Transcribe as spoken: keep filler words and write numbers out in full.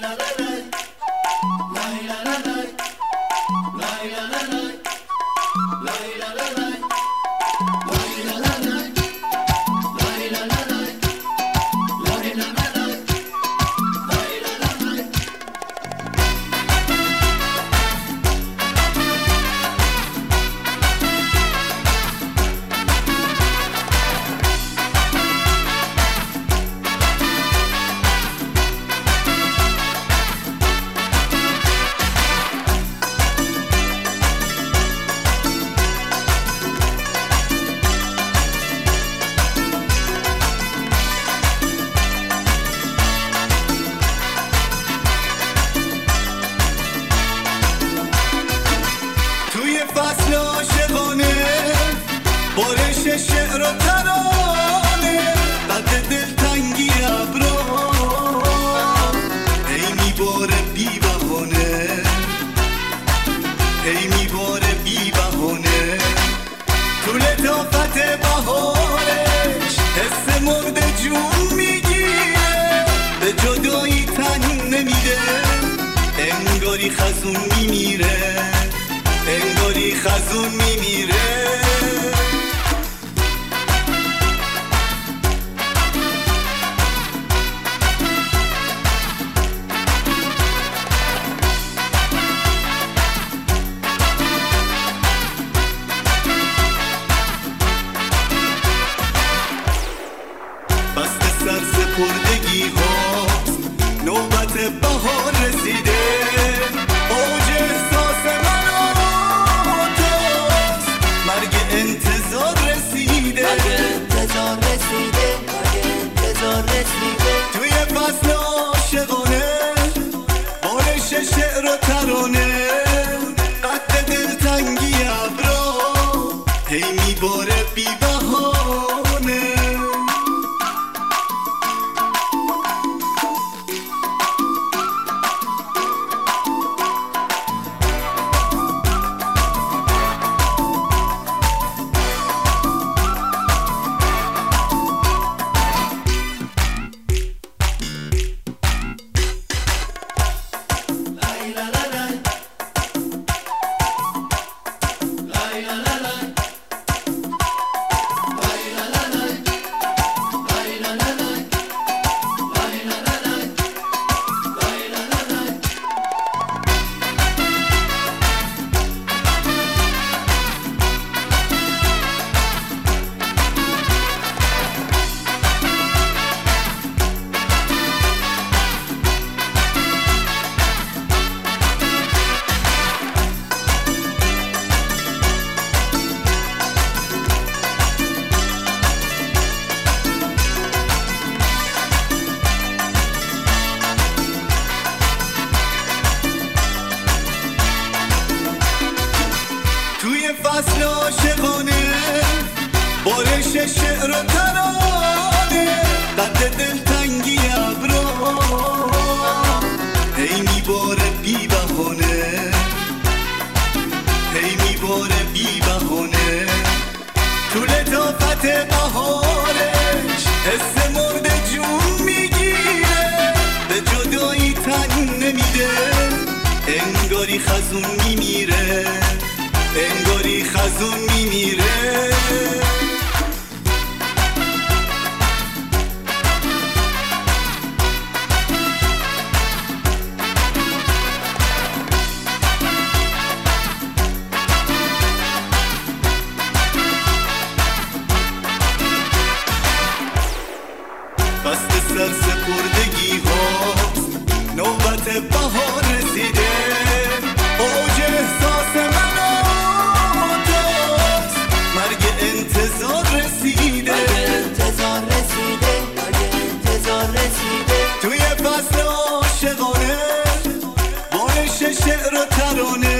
بارش شعر و ترانه قد دلتنگی ابرا هی میباره بی بهانه هی میباره بی بهانه تو لطافت بهارش حس مرد جون میگیره به جدایی تن نمیده انگاری خزون میمیره انگاری خزون میمیره سرسپردگی ها نوبت بهار رسیده اوج احساس من و توست مرگ انتظار رسیده مرگ انتظار رسیده مرگ انتظار رسیده توی فصل عاشقانه بارش شعر و ترانه قد دلتنگی ابرا هی میباره بی بهانه فصل عاشقانه بارش شعر و ترانه قد دلتنگی ابرا هی میباره بی بهانه هی میباره بی بهانه تو لطافت بهارش حس مرد جون میگیره به جدایی تن نمیده انگاری خزون میمیره انگاری خزون میمیره فصل سرسپردگی ها نوبت بهار رسیده اوج احساس من انتظار رسیده انتظار رسیده انتظار رسیده توی فصل عاشقانه بارش شعر و ترانه